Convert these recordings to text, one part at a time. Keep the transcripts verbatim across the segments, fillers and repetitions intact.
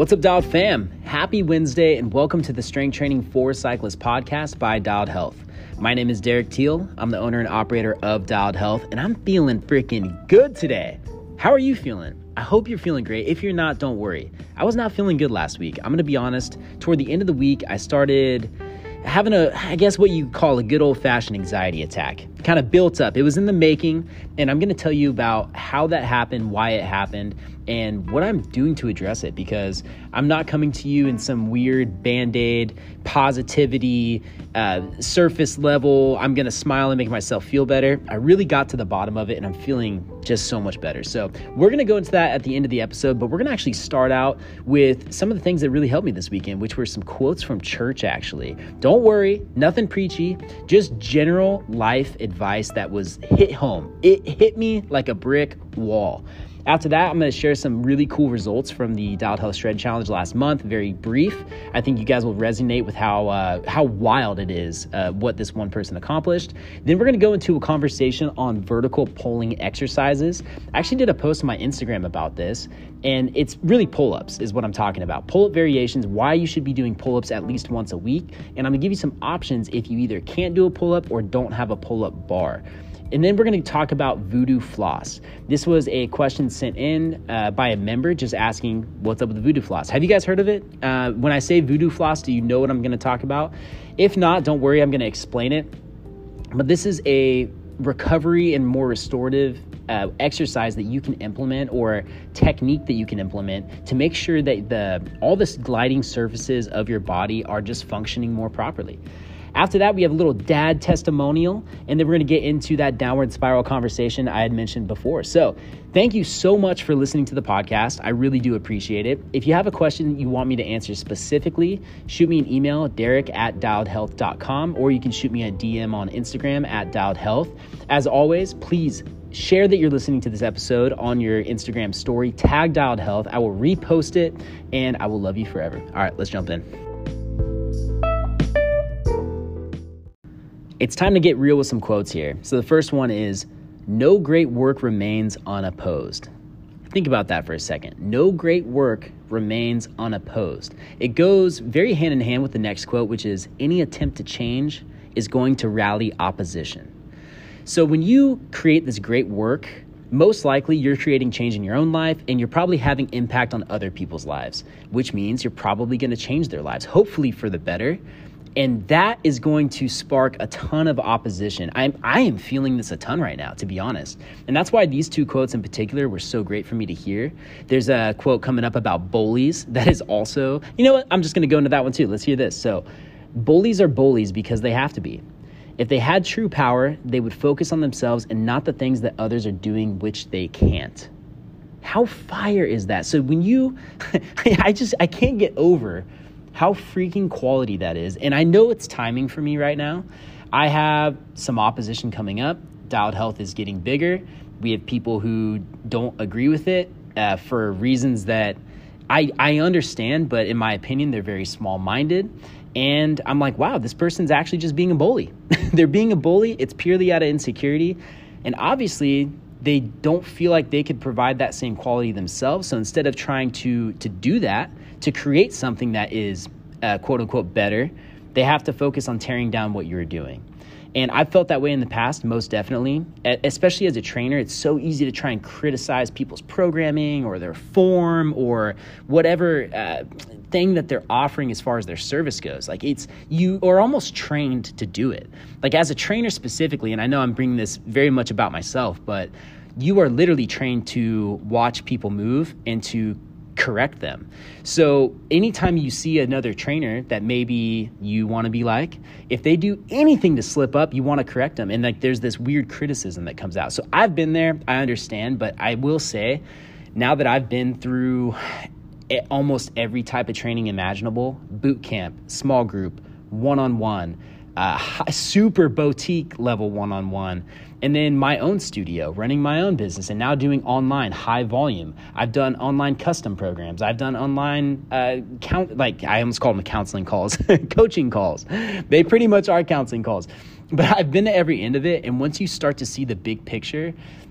What's up, Dialed fam? Happy Wednesday and welcome to the Strength Training for Cyclists podcast by Dialed Health. My name is Derek Teal. I'm the owner and operator of Dialed Health, and I'm feeling freaking good today. How are you feeling? I hope you're feeling great. If you're not, don't worry. I was not feeling good last week. I'm going to be honest. Toward the end of the week, I started having a, I guess what you call a good old-fashioned anxiety attack. Kind of built up. It was in the making, and I'm going to tell you about how that happened, why it happened, and what I'm doing to address it, because I'm not coming to you in some weird Band-Aid, positivity, uh, surface level, I'm going to smile and make myself feel better. I really got to the bottom of it, and I'm feeling just so much better. So we're going to go into that at the end of the episode, but we're going to actually start out with some of the things that really helped me this weekend, which were some quotes from church, actually. Don't worry, nothing preachy, just general life advice that was hit home. It hit me like a brick wall. After that, I'm going to share some really cool results from the Dialed Health Shred Challenge last month. Very brief. I think you guys will resonate with how uh, how wild it is, uh, what this one person accomplished. Then we're going to go into a conversation on vertical pulling exercises. I actually did a post on my Instagram about this, and it's really pull-ups is what I'm talking about. Pull-up variations, why you should be doing pull-ups at least once a week. And I'm going to give you some options if you either can't do a pull-up or don't have a pull-up bar. And then we're going to talk about voodoo floss. This was a question sent in uh, by a member just asking, what's up with the voodoo floss? Have you guys heard of it? Uh, when I say voodoo floss, do you know what I'm going to talk about? If not, don't worry, I'm going to explain it. But this is a recovery and more restorative uh, exercise that you can implement, or technique that you can implement to make sure that the all the gliding surfaces of your body are just functioning more properly. After that, we have a little dad testimonial, and then we're going to get into that downward spiral conversation I had mentioned before. So thank you so much for listening to the podcast. I really do appreciate it. If you have a question you want me to answer specifically, shoot me an email, derek at dialed health dot com, or you can shoot me a D M on Instagram at dialed health. As always, please share that you're listening to this episode on your Instagram story, tag Dialed Health. I will repost it, and I will love you forever. All right, let's jump in. It's time to get real with some quotes here. So the first one is, no great work remains unopposed. Think about that for a second. No great work remains unopposed. It goes very hand in hand with the next quote, which is, any attempt to change is going to rally opposition. So when you create this great work, most likely you're creating change in your own life, and you're probably having impact on other people's lives, which means you're probably going to change their lives, hopefully for the better. And that is going to spark a ton of opposition. I'm, I am feeling this a ton right now, to be honest. And that's why these two quotes in particular were so great for me to hear. There's a quote coming up about bullies that is also, you know what? I'm just going to go into that one too. Let's hear this. So, bullies are bullies because they have to be. If they had true power, they would focus on themselves and not the things that others are doing, which they can't. How fire is that? So when you, I just, I can't get over how freaking quality that is. And I know it's timing for me right now. I have some opposition coming up. Dialed Health is getting bigger. We have people who don't agree with it uh, for reasons that I, I understand, but in my opinion, they're very small-minded. And I'm like, wow, this person's actually just being a bully. They're being a bully. It's purely out of insecurity. And obviously, they don't feel like they could provide that same quality themselves. So instead of trying to to do that, to create something that is uh, quote unquote better, they have to focus on tearing down what you're doing. And I've felt that way in the past, most definitely. Especially as a trainer, it's so easy to try and criticize people's programming or their form or whatever uh, thing that they're offering as far as their service goes. Like it's, you are almost trained to do it. Like as a trainer specifically, and I know I'm bringing this very much about myself, but you are literally trained to watch people move and to correct them. So anytime you see another trainer that maybe you want to be like, if they do anything to slip up, you want to correct them. And like there's this weird criticism that comes out. So I've been there, I understand, but I will say now that I've been through almost every type of training imaginable, boot camp, small group, one-on-one, uh, super boutique level one-on-one, and then my own studio, running my own business, and now doing online high volume. I've done online custom programs. I've done online, uh, count like I almost call them counseling calls, coaching calls. They pretty much are counseling calls. But I've been to every end of it, and once you start to see the big picture,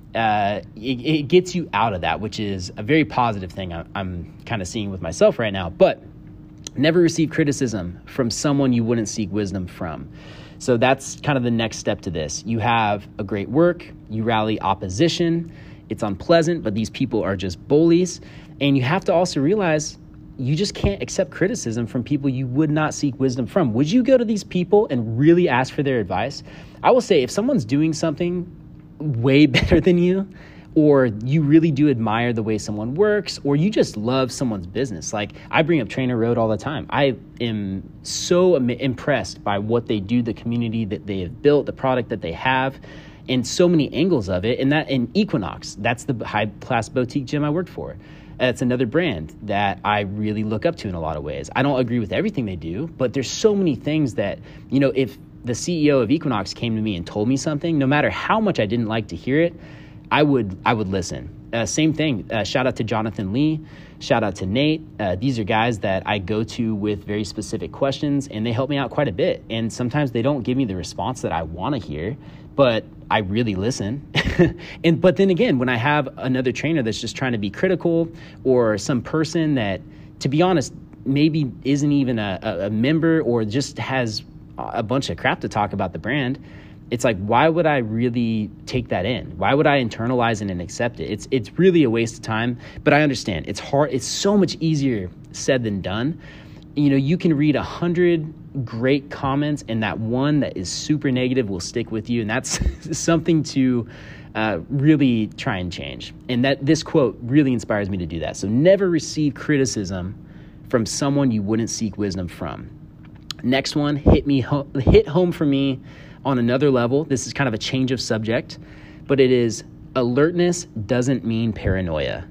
uh, it, it gets you out of that, which is a very positive thing I'm, I'm kind of seeing with myself right now. But never receive criticism from someone you wouldn't seek wisdom from. So that's kind of the next step to this. You have a great work, you rally opposition, it's unpleasant, but these people are just bullies. And you have to also realize you just can't accept criticism from people you would not seek wisdom from. Would you go to these people and really ask for their advice? I will say, if someone's doing something way better than you, or you really do admire the way someone works, or you just love someone's business. Like, I bring up Trainer Road all the time. I am so am- impressed by what they do, the community that they have built, the product that they have, and so many angles of it. And that in Equinox, that's the high-class boutique gym I worked for. It's another brand that I really look up to in a lot of ways. I don't agree with everything they do, but there's so many things that, you know, if the C E O of Equinox came to me and told me something, no matter how much I didn't like to hear it, I would I would listen. Uh, same thing. Uh, shout out to Jonathan Lee. Shout out to Nate. Uh, these are guys that I go to with very specific questions, and they help me out quite a bit. And sometimes they don't give me the response that I want to hear, but I really listen. and But then again, when I have another trainer that's just trying to be critical, or some person that, to be honest, maybe isn't even a, a, a member, or just has a bunch of crap to talk about the brand, it's like, why would I really take that in? Why would I internalize it and accept it? It's it's really a waste of time, but I understand. It's hard. It's so much easier said than done. You know, you can read a hundred great comments, and that one that is super negative will stick with you, and that's something to uh, really try and change. And that this quote really inspires me to do that. So never receive criticism from someone you wouldn't seek wisdom from. Next one, hit me ho- hit home for me on another level. This is kind of a change of subject, but it is, alertness doesn't mean paranoia.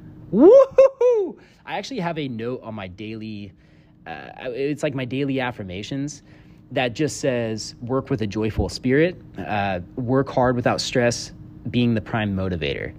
Woohoo! I actually have a note on my daily, uh, it's like my daily affirmations that just says, work with a joyful spirit, uh, work hard without stress, being the prime motivator.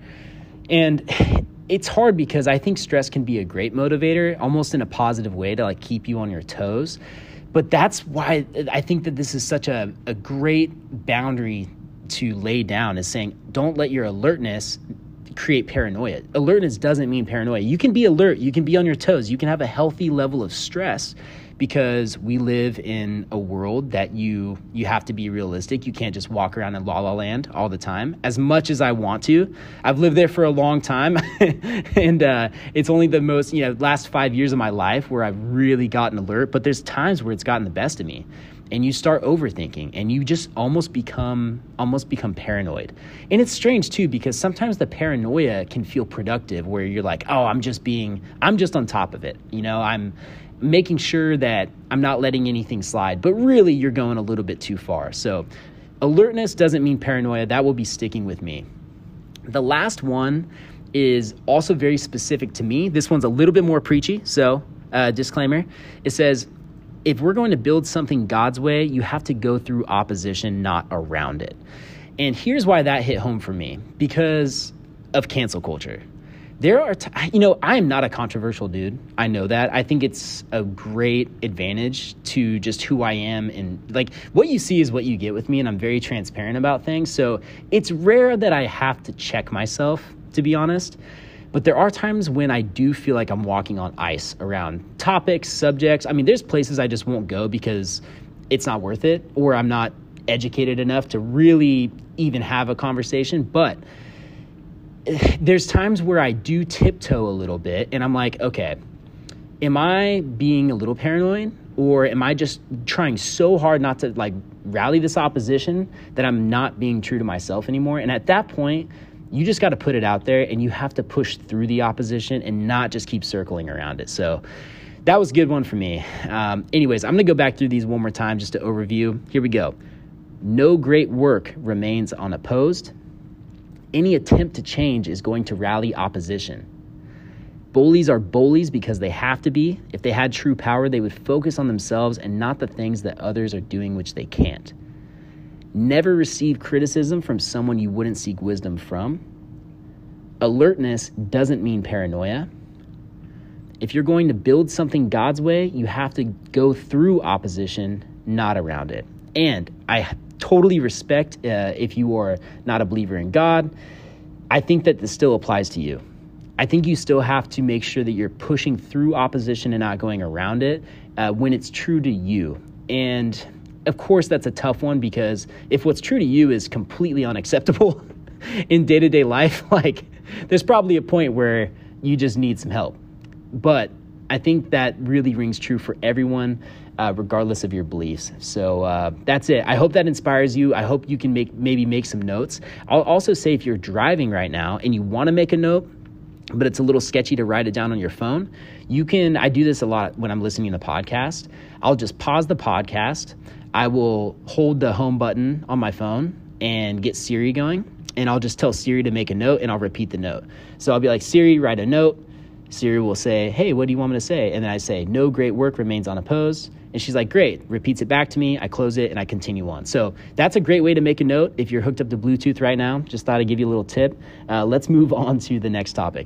And it's hard because I think stress can be a great motivator, almost in a positive way, to like keep you on your toes. But that's why I think that this is such a, a great boundary to lay down, is saying, don't let your alertness create paranoia. Alertness doesn't mean paranoia. You can be alert. You can be on your toes. You can have a healthy level of stress, because we live in a world that you you have to be realistic. You can't just walk around in La La Land all the time, as much as I want to. I've lived there for a long time, and uh, it's only the most, you know, last five years of my life where I've really gotten alert, but there's times where it's gotten the best of me, and you start overthinking, and you just almost become almost become paranoid. And it's strange too, because sometimes the paranoia can feel productive, where you're like, oh, I'm just being, I'm just on top of it. You know, I'm making sure that I'm not letting anything slide, but really you're going a little bit too far. So alertness doesn't mean paranoia. That will be sticking with me. The last one is also very specific to me. This one's a little bit more preachy. So uh, disclaimer, it says, if we're going to build something God's way, you have to go through opposition, not around it. And here's why that hit home for me, because of cancel culture. There are, t- you know, I am not a controversial dude. I know that. I think it's a great advantage to just who I am. And like, what you see is what you get with me. And I'm very transparent about things. So it's rare that I have to check myself, to be honest. But there are times when I do feel like I'm walking on ice around topics, subjects. I mean, there's places I just won't go because it's not worth it, or I'm not educated enough to really even have a conversation. But there's times where I do tiptoe a little bit, and I'm like, okay, am I being a little paranoid, or am I just trying so hard not to like rally this opposition that I'm not being true to myself anymore? And at that point, you just got to put it out there, and you have to push through the opposition and not just keep circling around it. So that was a good one for me. Um, anyways, I'm going to go back through these one more time just to overview. Here we go. No great work remains unopposed. Any attempt to change is going to rally opposition. Bullies are bullies because they have to be. If they had true power, they would focus on themselves and not the things that others are doing which they can't. Never receive criticism from someone you wouldn't seek wisdom from. Alertness doesn't mean paranoia. If you're going to build something God's way, you have to go through opposition, not around it. And I totally respect uh, if you are not a believer in God. I think that this still applies to you. I think you still have to make sure that you're pushing through opposition and not going around it uh, when it's true to you. And of course, that's a tough one, because if what's true to you is completely unacceptable in day-to-day life, like there's probably a point where you just need some help. But I think that really rings true for everyone, uh, regardless of your beliefs. So uh, that's it. I hope that inspires you. I hope you can make maybe make some notes. I'll also say, if you're driving right now and you want to make a note, but it's a little sketchy to write it down on your phone, you can, I do this a lot when I'm listening to the podcast. I'll just pause the podcast. I will hold the home button on my phone and get Siri going, and I'll just tell Siri to make a note, and I'll repeat the note. So I'll be like, Siri, write a note. Siri will say, hey, what do you want me to say? And then I say, no great work remains unopposed. And she's like, great, repeats it back to me. I close it and I continue on. So that's a great way to make a note if you're hooked up to Bluetooth right now. Just thought I'd give you a little tip. Uh, let's move on to the next topic.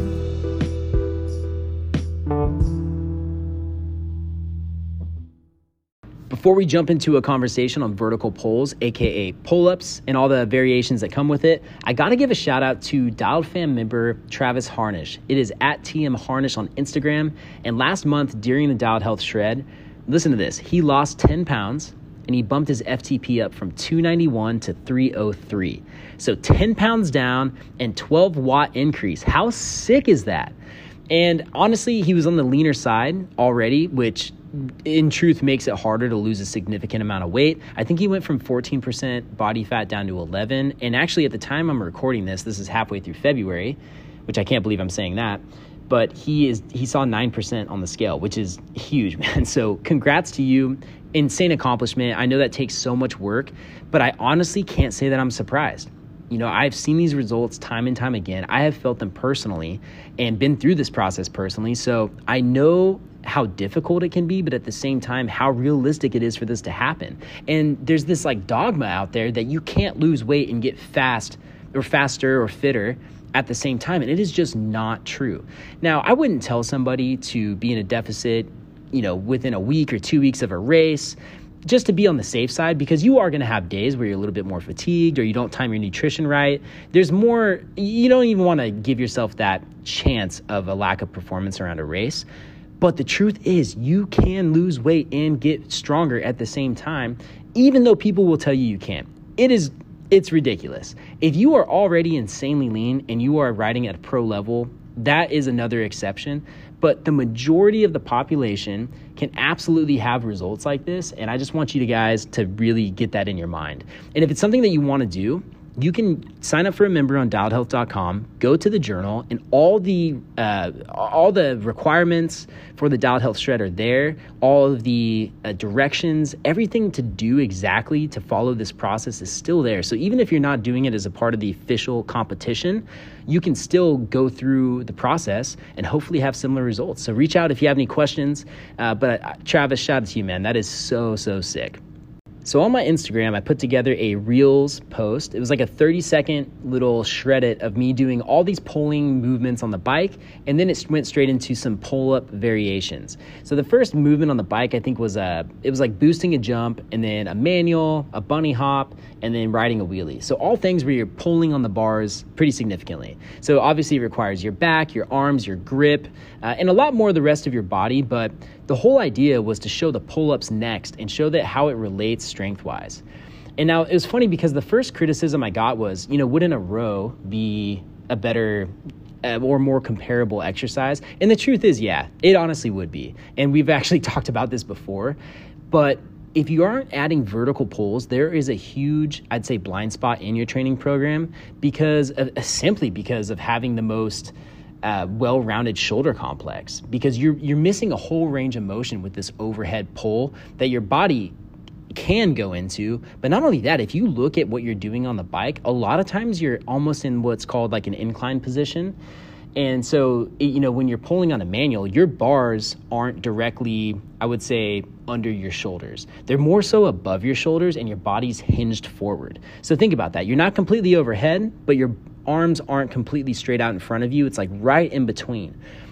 Before we jump into a conversation on vertical pulls, aka pull-ups, and all the variations that come with it, I got to give a shout out to Dialed Fam member Travis Harnish. It is at T M Harnish on Instagram. And last month during the Dialed Health Shred, listen to this, he lost ten pounds and he bumped his F T P up from two ninety-one to three oh three. So ten pounds down and twelve watt increase. How sick is that? And honestly, he was on the leaner side already, which in truth makes it harder to lose a significant amount of weight. I think he went from fourteen percent body fat down to eleven. And actually, at the time I'm recording this, this is halfway through February, which I can't believe I'm saying that, but he is he saw nine percent on the scale, which is huge, man. So congrats to you. Insane accomplishment. I know that takes so much work, but I honestly can't say that I'm surprised. You know, I've seen these results time and time again. I have felt them personally and been through this process personally. So I know how difficult it can be, but at the same time, how realistic it is for this to happen. And there's this like dogma out there that you can't lose weight and get fast or faster or fitter at the same time. And it is just not true. Now, I wouldn't tell somebody to be in a deficit, you know, within a week or two weeks of a race, just to be on the safe side, because you are going to have days where you're a little bit more fatigued or you don't time your nutrition right. There's more, you don't even want to give yourself that chance of a lack of performance around a race. But the truth is, you can lose weight and get stronger at the same time, even though people will tell you you can't. It is, it's ridiculous. If you are already insanely lean and you are riding at a pro level, that is another exception. But the majority of the population can absolutely have results like this. And I just want you to guys to really get that in your mind. And if it's something that you want to do, you can sign up for a member on dialed health dot com, go to the journal, and all the uh, all the requirements for the Dialed Health Shred are there. All of the uh, directions, everything to do exactly to follow this process is still there. So even if you're not doing it as a part of the official competition, you can still go through the process and hopefully have similar results. So reach out if you have any questions. Uh, but uh, Travis, shout out to you, man. That is so, so sick. So on my Instagram, I put together a Reels post. It was like a thirty second little shred of me doing all these pulling movements on the bike, and then it went straight into some pull-up variations. So the first movement on the bike, I think, was a, it was like boosting a jump, and then a manual, a bunny hop, and then riding a wheelie. So all things where you're pulling on the bars pretty significantly. So obviously it requires your back, your arms, your grip, uh, and a lot more of the rest of your body, but the whole idea was to show the pull-ups next and show that how it relates strength-wise. And now it was funny because the first criticism I got was, you know, wouldn't a row be a better uh, or more comparable exercise? And the truth is, yeah, it honestly would be. And we've actually talked about this before. But if you aren't adding vertical pulls, there is a huge, I'd say, blind spot in your training program because of, uh, simply because of having the most Uh, well-rounded shoulder complex, because you're you're missing a whole range of motion with this overhead pull that your body can go into. But not only that, if you look at what you're doing on the bike, a lot of times you're almost in what's called like an incline position. And so, it, you know, when you're pulling on a manual, your bars aren't directly, I would say, under your shoulders. They're more so above your shoulders and your body's hinged forward. So think about that. You're not completely overhead, but your arms aren't completely straight out in front of you. It's like right in between.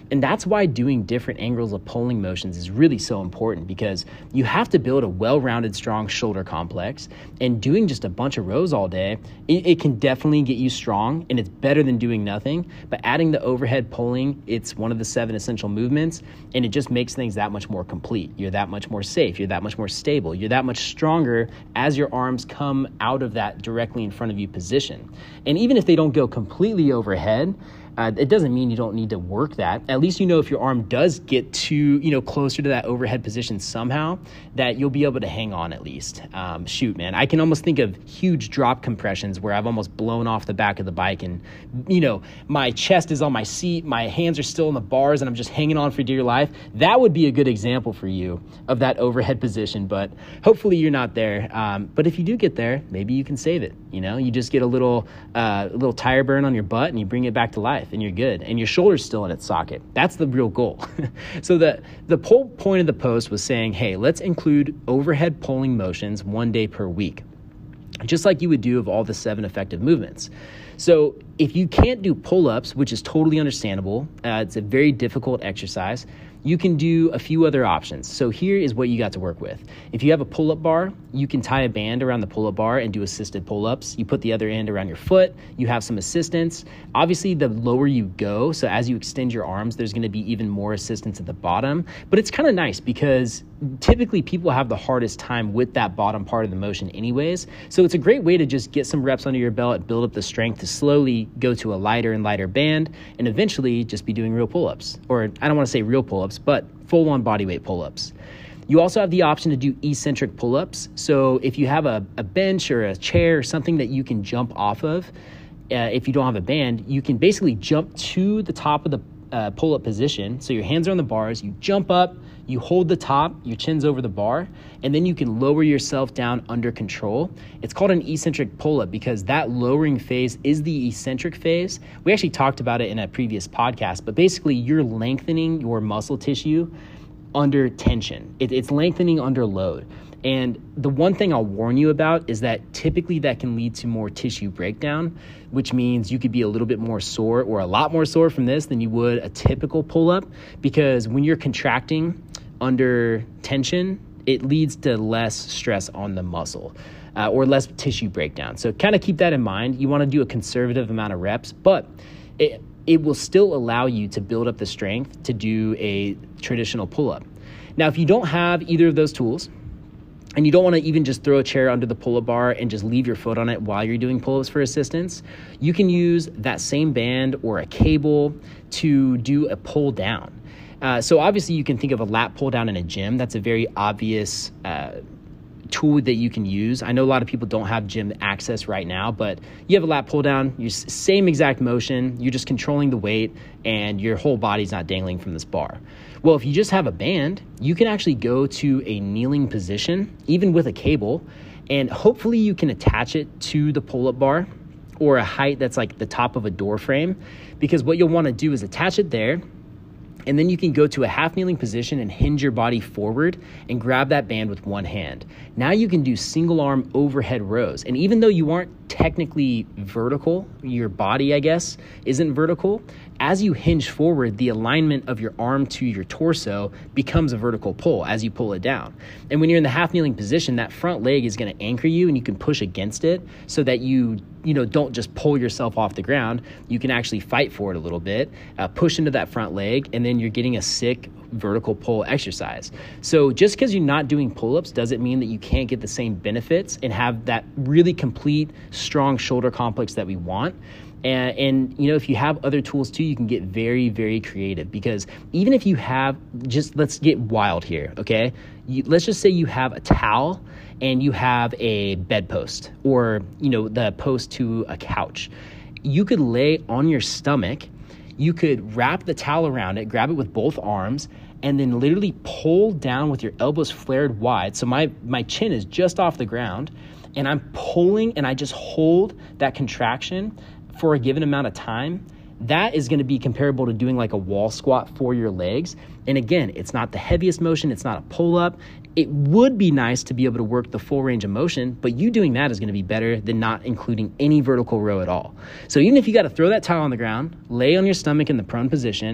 And that's why doing different angles of pulling motions is really so important, because you have to build a well-rounded, strong shoulder complex. And doing just a bunch of rows all day, it, it can definitely get you strong, and it's better than doing nothing. But adding the overhead pulling, it's one of the seven essential movements, and it just makes things that much more complete. You're that much more safe. You're that much more stable. You're that much stronger as your arms come out of that directly in front of you position. And even if they don't go completely overhead, Uh, it doesn't mean you don't need to work that. At least you know if your arm does get to, you know, closer to that overhead position somehow, that you'll be able to hang on at least. Um, shoot, man, I can almost think of huge drop compressions where I've almost blown off the back of the bike and, you know, my chest is on my seat, my hands are still in the bars, and I'm just hanging on for dear life. That would be a good example for you of that overhead position, but hopefully you're not there. Um, but if you do get there, maybe you can save it. You know, you just get a little, uh, a little tire burn on your butt and you bring it back to life, and you're good, and your shoulder's still in its socket. That's the real goal. So the the whole point of the post was saying, hey, let's include overhead pulling motions one day per week, just like you would do of all the seven effective movements. So if you can't do pull-ups, which is totally understandable, uh, it's a very difficult exercise, you can do a few other options. So here is what you got to work with. If you have a pull-up bar, you can tie a band around the pull-up bar and do assisted pull-ups. You put the other end around your foot. You have some assistance. Obviously, the lower you go, so as you extend your arms, there's going to be even more assistance at the bottom. But it's kind of nice because typically people have the hardest time with that bottom part of the motion anyways. So it's a great way to just get some reps under your belt, build up the strength to slowly go to a lighter and lighter band, and eventually just be doing real pull-ups. Or I don't want to say real pull-ups, but full-on bodyweight pull-ups. You also have the option to do eccentric pull-ups. So if you have a, a bench or a chair or something that you can jump off of, uh, if you don't have a band, you can basically jump to the top of the uh, pull-up position. So your hands are on the bars, you jump up, you hold the top, your chin's over the bar, and then you can lower yourself down under control. It's called an eccentric pull-up because that lowering phase is the eccentric phase. We actually talked about it in a previous podcast, but basically you're lengthening your muscle tissue under tension. It, it's lengthening under load. And the one thing I'll warn you about is that typically that can lead to more tissue breakdown, which means you could be a little bit more sore or a lot more sore from this than you would a typical pull-up, because when you're contracting under tension, it leads to less stress on the muscle uh, or less tissue breakdown. So kind of keep that in mind. You want to do a conservative amount of reps, but it, it will still allow you to build up the strength to do a traditional pull-up. Now, if you don't have either of those tools, and you don't want to even just throw a chair under the pull-up bar and just leave your foot on it while you're doing pull-ups for assistance, you can use that same band or a cable to do a pull down. Uh, so obviously you can think of a lat pull down in a gym. That's a very obvious uh, tool that you can use. I know a lot of people don't have gym access right now, but you have a lat pull down, you same exact motion, you're just controlling the weight and your whole body's not dangling from this bar. Well, if you just have a band, you can actually go to a kneeling position, even with a cable, and hopefully you can attach it to the pull-up bar or a height that's like the top of a door frame, because what you'll want to do is attach it there, and then you can go to a half kneeling position and hinge your body forward and grab that band with one hand. Now you can do single arm overhead rows. And even though you aren't technically vertical, your body, I guess, isn't vertical, as you hinge forward, the alignment of your arm to your torso becomes a vertical pull as you pull it down. And when you're in the half kneeling position, that front leg is going to anchor you and you can push against it so that you, you know, don't just pull yourself off the ground. You can actually fight for it a little bit, uh, push into that front leg, and then you're getting a sick vertical pull exercise. So just because you're not doing pull-ups doesn't mean that you can't get the same benefits and have that really complete, strong shoulder complex that we want. And, and, you know, if you have other tools too, you can get very, very creative, because even if you have, just let's get wild here, okay? You, let's just say you have a towel and you have a bedpost or, you know, the post to a couch. You could lay on your stomach, you could wrap the towel around it, grab it with both arms, and then literally pull down with your elbows flared wide. So my, my chin is just off the ground, and I'm pulling and I just hold that contraction for a given amount of time. That is going to be comparable to doing like a wall squat for your legs. And again, it's not the heaviest motion. It's not a pull-up. It would be nice to be able to work the full range of motion, but you doing that is going to be better than not including any vertical row at all. So even if you got to throw that towel on the ground, lay on your stomach in the prone position,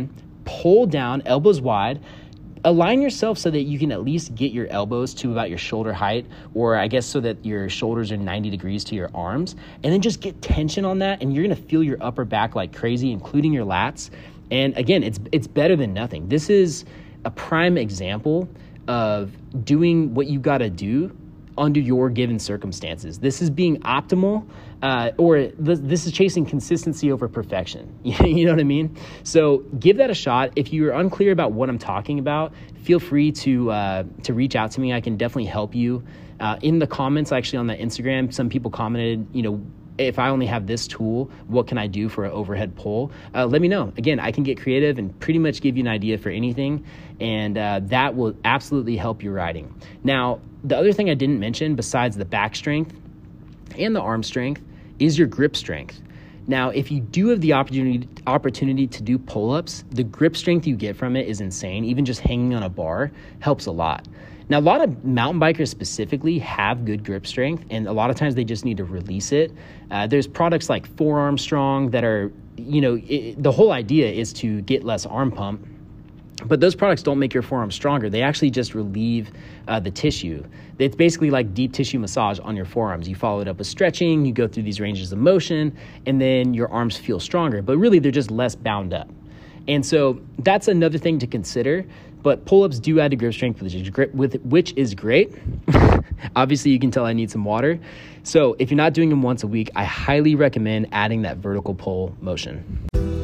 pull down, elbows wide. Align yourself so that you can at least get your elbows to about your shoulder height, or I guess so that your shoulders are ninety degrees to your arms, and then just get tension on that, and you're gonna feel your upper back like crazy, including your lats. And again, it's it's better than nothing. This is a prime example of doing what you gotta do under your given circumstances. This is being optimal, uh, or this, this is chasing consistency over perfection. You know what I mean? So give that a shot. If you're unclear about what I'm talking about, feel free to uh, to reach out to me. I can definitely help you. Uh, in the comments, actually on that Instagram, some people commented, you know, if I only have this tool, what can I do for an overhead pull? Uh, let me know. Again, I can get creative and pretty much give you an idea for anything, and uh, that will absolutely help your riding. Now, the other thing I didn't mention besides the back strength and the arm strength is your grip strength. Now, if you do have the opportunity opportunity to do pull-ups, the grip strength you get from it is insane. Even just hanging on a bar helps a lot. Now, a lot of mountain bikers specifically have good grip strength, and a lot of times they just need to release it. Uh, there's products like Forearm Strong that are, you know, it, the whole idea is to get less arm pump, but those products don't make your forearm stronger. They actually just relieve uh, the tissue. It's basically like deep tissue massage on your forearms. You follow it up with stretching, you go through these ranges of motion, and then your arms feel stronger, but really they're just less bound up. And so that's another thing to consider. But pull-ups do add to grip strength, which is great, with, which is great. Obviously, you can tell I need some water. So if you're not doing them once a week, I highly recommend adding that vertical pull motion.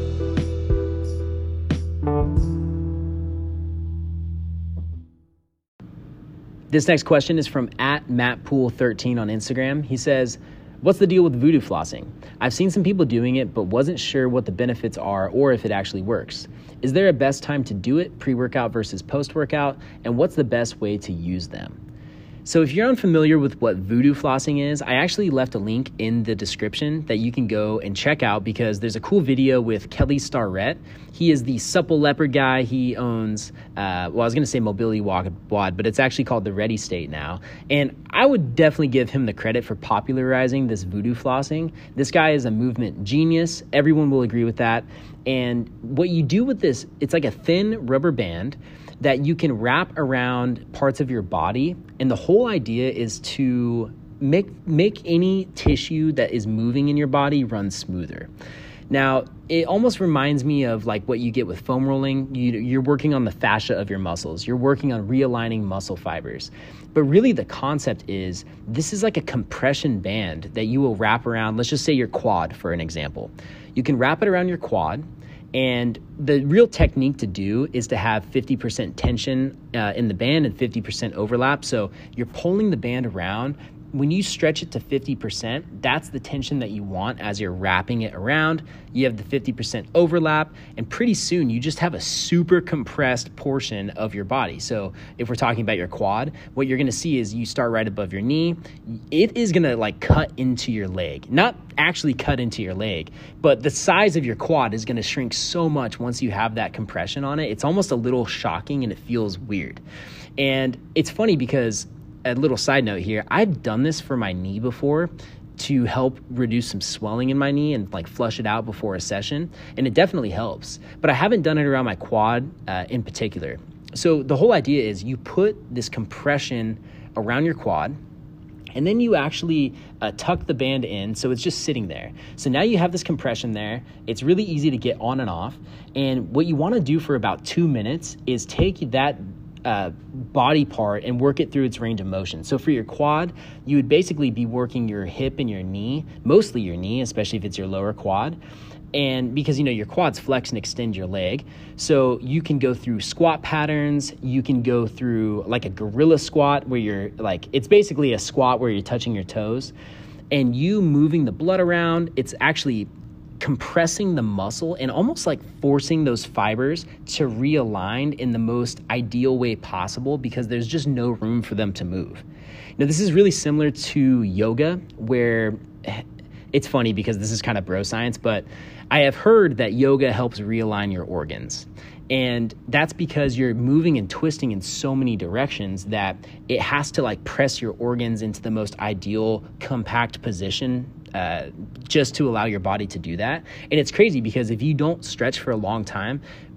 This next question is from at Matt Pool thirteen on Instagram. He says, what's the deal with voodoo flossing? I've seen some people doing it, but wasn't sure what the benefits are or if it actually works. Is there a best time to do it, pre-workout versus post-workout? And what's the best way to use them? So if you're unfamiliar with what voodoo flossing is, I actually left a link in the description that you can go and check out because there's a cool video with Kelly Starrett. He is the Supple Leopard guy. He owns, uh, well, I was going to say Mobility Wad, but it's actually called the Ready State now. And I would definitely give him the credit for popularizing this voodoo flossing. This guy is a movement genius. Everyone will agree with that. And what you do with this, it's like a thin rubber band that you can wrap around parts of your body. And the whole idea is to make make any tissue that is moving in your body run smoother. Now, it almost reminds me of like what you get with foam rolling. You, you're working on the fascia of your muscles. You're working on realigning muscle fibers. But really the concept is this is like a compression band that you will wrap around, let's just say your quad for an example. You can wrap it around your quad. And the real technique to do is to have fifty percent tension uh, in the band and fifty percent overlap. So you're pulling the band around. When you stretch it to fifty percent, that's the tension that you want as you're wrapping it around. You have the fifty percent overlap, and pretty soon you just have a super compressed portion of your body. So if we're talking about your quad, what you're gonna see is you start right above your knee. It is gonna like cut into your leg. Not actually cut into your leg, but the size of your quad is gonna shrink so much once you have that compression on it. It's almost a little shocking and it feels weird. And it's funny because a little side note here, I've done this for my knee before to help reduce some swelling in my knee and like flush it out before a session, and it definitely helps. But I haven't done it around my quad uh, in particular. So the whole idea is you put this compression around your quad, and then you actually uh, tuck the band in so it's just sitting there. So now you have this compression there. It's really easy to get on and off. And what you want to do for about two minutes is take that Uh, body part and work it through its range of motion. So for your quad, you would basically be working your hip and your knee, mostly your knee, especially if it's your lower quad. And because, you know, your quads flex and extend your leg. So you can go through squat patterns. You can go through like a gorilla squat where you're like, it's basically a squat where you're touching your toes and you moving the blood around. It's actually compressing the muscle and almost like forcing those fibers to realign in the most ideal way possible because there's just no room for them to move. Now, this is really similar to yoga, where it's funny because this is kind of bro science, but I have heard that yoga helps realign your organs. And that's because you're moving and twisting in so many directions that it has to like press your organs into the most ideal compact position uh, just to allow your body to do that. And it's crazy because if you don't stretch for a long time,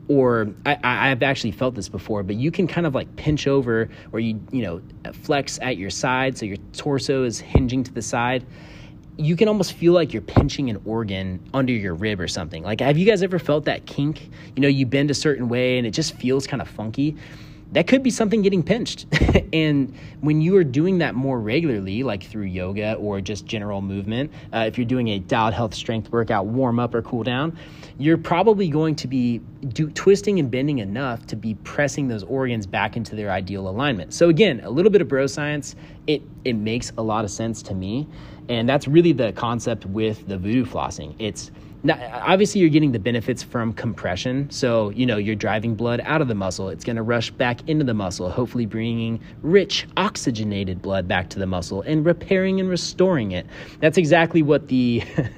or I, I've actually felt this before, but you can kind of like pinch over, or you, you know, flex at your side. So your torso is hinging to the side. You can almost feel like you're pinching an organ under your rib or something. Like, have you guys ever felt that kink? You know, you bend a certain way and it just feels kind of funky. That could be something getting pinched. And when you are doing that more regularly, like through yoga or just general movement, uh, if you're doing a dialed health strength workout, warm up or cool down, you're probably going to be do, twisting and bending enough to be pressing those organs back into their ideal alignment. So again, a little bit of bro science, it, it makes a lot of sense to me. And that's really the concept with the voodoo flossing. It's Now, obviously, you're getting the benefits from compression. So, you know, you're driving blood out of the muscle. It's going to rush back into the muscle, hopefully bringing rich, oxygenated blood back to the muscle and repairing and restoring it. That's exactly what the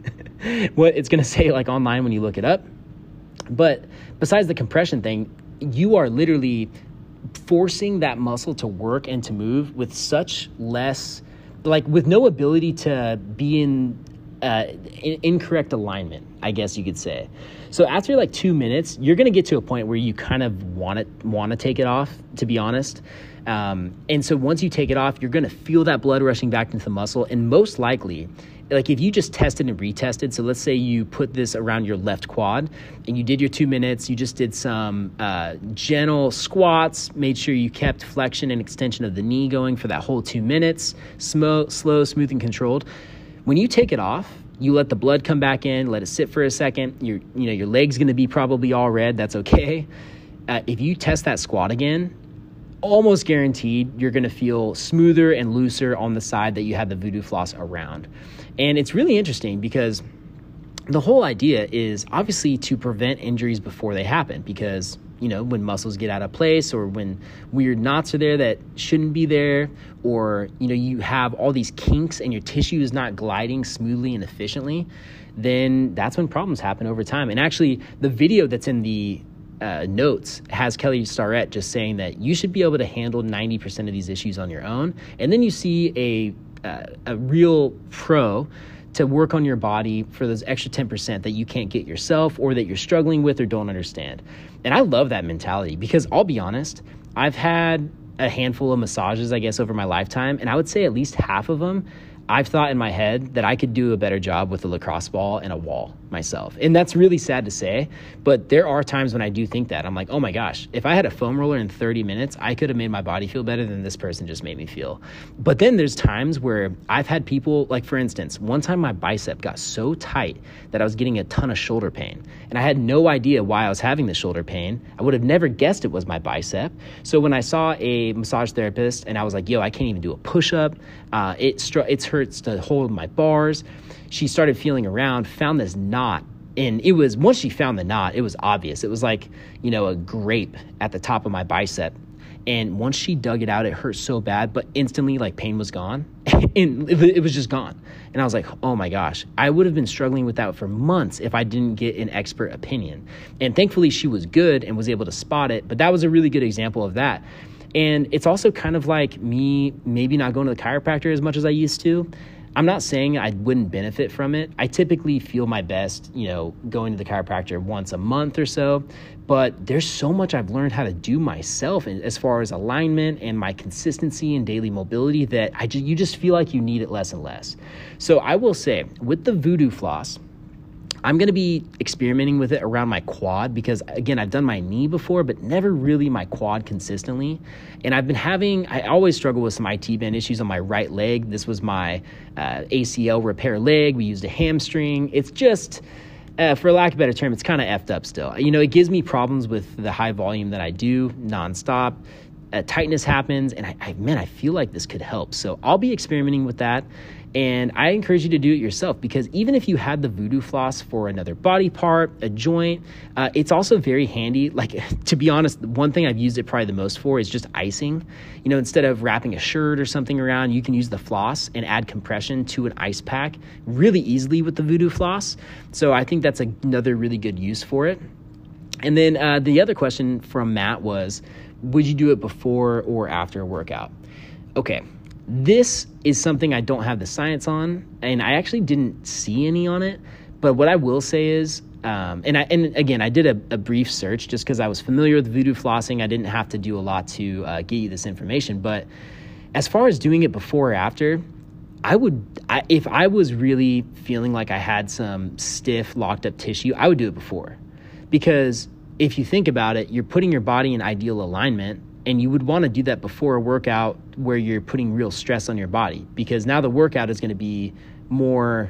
what it's going to say like online when you look it up. But besides the compression thing, you are literally forcing that muscle to work and to move with such less, like with no ability to be in Uh, in, incorrect alignment, I guess you could say. So after like two minutes, you're going to get to a point where you kind of want it, want to take it off, to be honest. Um, and so once you take it off, you're going to feel that blood rushing back into the muscle. And most likely, like if you just tested and retested, so let's say you put this around your left quad and you did your two minutes, you just did some uh, gentle squats, made sure you kept flexion and extension of the knee going for that whole two minutes, slow, slow, smooth, and controlled. When you take it off, you let the blood come back in, let it sit for a second. Your, you know, your leg's going to be probably all red. That's okay. Uh, if you test that squat again, almost guaranteed you're going to feel smoother and looser on the side that you had the voodoo floss around. And it's really interesting because the whole idea is obviously to prevent injuries before they happen, because you know, when muscles get out of place or when weird knots are there that shouldn't be there, or, you know, you have all these kinks and your tissue is not gliding smoothly and efficiently, then that's when problems happen over time. And actually, the video that's in the uh, notes has Kelly Starrett just saying that you should be able to handle ninety percent of these issues on your own. And then you see a, uh, a real pro to work on your body for those extra ten percent that you can't get yourself or that you're struggling with or don't understand. And I love that mentality because I'll be honest, I've had a handful of massages, I guess, over my lifetime. And I would say at least half of them, I've thought in my head that I could do a better job with a lacrosse ball and a wall myself. And that's really sad to say, but there are times when I do think that. I'm like, oh my gosh, if I had a foam roller in thirty minutes, I could have made my body feel better than this person just made me feel. But then there's times where I've had people, like for instance, one time my bicep got so tight that I was getting a ton of shoulder pain. And I had no idea why I was having the shoulder pain. I would have never guessed it was my bicep. So when I saw a massage therapist and I was like, yo, I can't even do a push-up. Uh, it str- it hurts to hold my bars. She started feeling around, found this knot. And it was, once she found the knot, it was obvious. It was like, you know, a grape at the top of my bicep. And once she dug it out, it hurt so bad, but instantly like pain was gone and it was just gone. And I was like, oh my gosh, I would have been struggling with that for months if I didn't get an expert opinion. And thankfully she was good and was able to spot it. But that was a really good example of that. And it's also kind of like me maybe not going to the chiropractor as much as I used to. I'm not saying I wouldn't benefit from it. I typically feel my best, you know, going to the chiropractor once a month or so, but there's so much I've learned how to do myself as far as alignment and my consistency and daily mobility that I just, you just feel like you need it less and less. So I will say with the voodoo floss, I'm going to be experimenting with it around my quad because, again, I've done my knee before, but never really my quad consistently. And I've been having, I always struggle with some I T band issues on my right leg. This was my uh, A C L repair leg. We used a hamstring. It's just, uh, for lack of a better term, it's kind of effed up still. You know, it gives me problems with the high volume that I do nonstop. Uh, tightness happens, and I, I, man, I feel like this could help. So I'll be experimenting with that. And I encourage you to do it yourself because even if you had the voodoo floss for another body part, a joint, uh, it's also very handy. Like, to be honest, one thing I've used it probably the most for is just icing. You know, instead of wrapping a shirt or something around, you can use the floss and add compression to an ice pack really easily with the voodoo floss. So I think that's another really good use for it. And then uh, the other question from Matt was, would you do it before or after a workout? Okay. This is something I don't have the science on, and I actually didn't see any on it. But what I will say is Um, and I, and again, I did a, a brief search just because I was familiar with voodoo flossing. I didn't have to do a lot to uh, get you this information. But as far as doing it before or after, I would, I, if I was really feeling like I had some stiff, locked up tissue, I would do it before. Because if you think about it, you're putting your body in ideal alignment, and you would want to do that before a workout where you're putting real stress on your body, because now the workout is going to be more,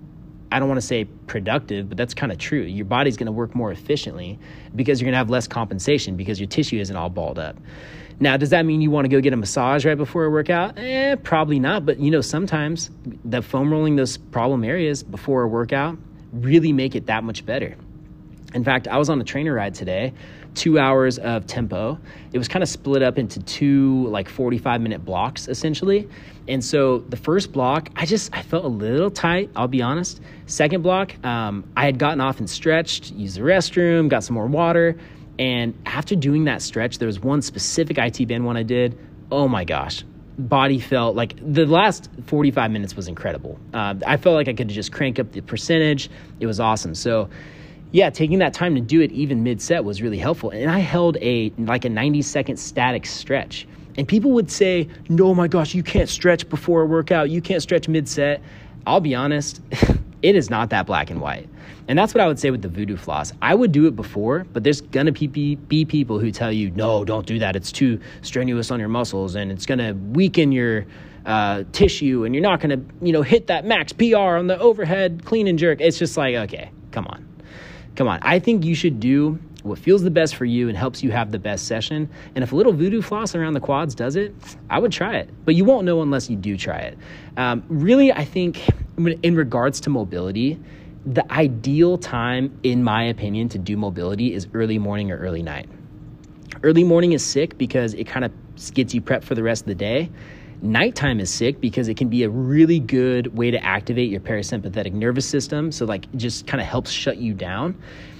I don't want to say productive, but that's kind of true. Your body's going to work more efficiently because you're going to have less compensation because your tissue isn't all balled up. Now, does that mean you want to go get a massage right before a workout? Eh, probably not. But, you know, sometimes the foam rolling those problem areas before a workout really make it that much better. In fact, I was on a trainer ride today, two hours of tempo. It was kind of split up into two like forty-five minute blocks essentially. And so the first block, I just, I felt a little tight, I'll be honest. Second block, um, I had gotten off and stretched, used the restroom, got some more water. And after doing that stretch, there was one specific I T band one I did. Oh my gosh. Body felt like the last forty-five minutes was incredible. Uh, I felt like I could just crank up the percentage. It was awesome. So yeah, taking that time to do it even mid-set was really helpful. And I held a like a ninety second static stretch. And people would say, no, my gosh, you can't stretch before a workout. You can't stretch mid-set. I'll be honest, it is not that black and white. And that's what I would say with the voodoo floss. I would do it before, but there's going to be, be people who tell you, no, don't do that. It's too strenuous on your muscles and it's going to weaken your uh, tissue and you're not going to, you know, hit that max P R on the overhead clean and jerk. It's just like, okay, come on. Come on. I think you should do what feels the best for you and helps you have the best session. And if a little voodoo floss around the quads does it, I would try it. But you won't know unless you do try it. Um, really, I think in regards to mobility, the ideal time, in my opinion, to do mobility is early morning or early night. Early morning is sick because it kind of gets you prepped for the rest of the day. Nighttime is sick because it can be a really good way to activate your parasympathetic nervous system. So like it just kind of helps shut you down.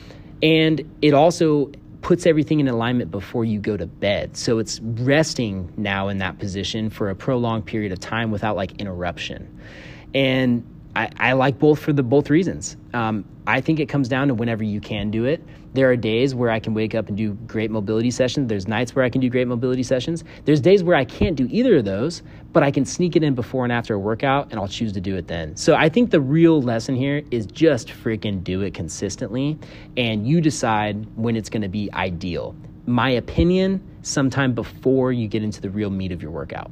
And it also puts everything in alignment before you go to bed. So it's resting now in that position for a prolonged period of time without like interruption. And I, I like both for the both reasons. Um, I think it comes down to whenever you can do it. There are days where I can wake up and do great mobility sessions. There's nights where I can do great mobility sessions. There's days where I can't do either of those, but I can sneak it in before and after a workout, and I'll choose to do it then. So I think the real lesson here is just freaking do it consistently, and you decide when it's going to be ideal. My opinion, sometime before you get into the real meat of your workout.